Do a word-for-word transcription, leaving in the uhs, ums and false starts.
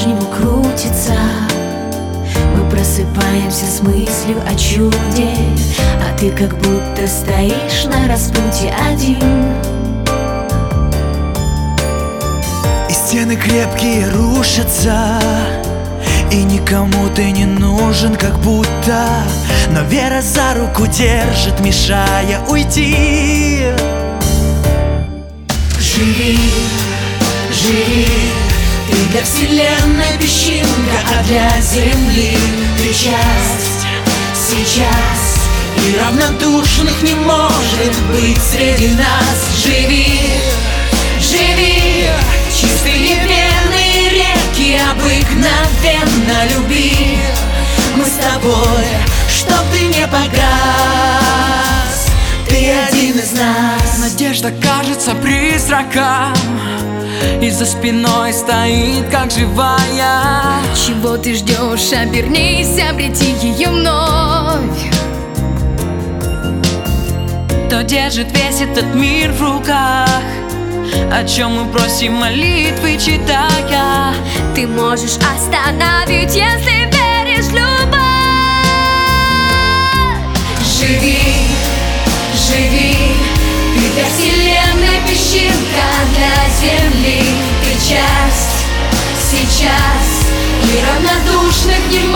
по-прежнему крутится. Мы просыпаемся с мыслью о чуде, а ты как будто стоишь на распутье один. И стены крепкие рушатся, и никому ты не нужен, как будто. Но вера за руку держит, мешая уйти. Живи, живи, ты для вселенной песчинка, а для земли ты часть сейчас. И равнодушных не может быть среди нас. Живи, живи, чистые пенные реки, обыкновенно люби. Мы с тобой, чтоб ты не погас, ты один из нас. Надежда кажется призраком, и за спиной стоит, как живая. Чего ты ждешь? Обернись, обрети ее вновь. Кто держит весь этот мир в руках, о чем мы просим молитвы, читая. Ты можешь остановить, если веришь в любовь. Живи, живи, ты для вселенной песчинка, для земли ты часть сейчас. И равнодушных не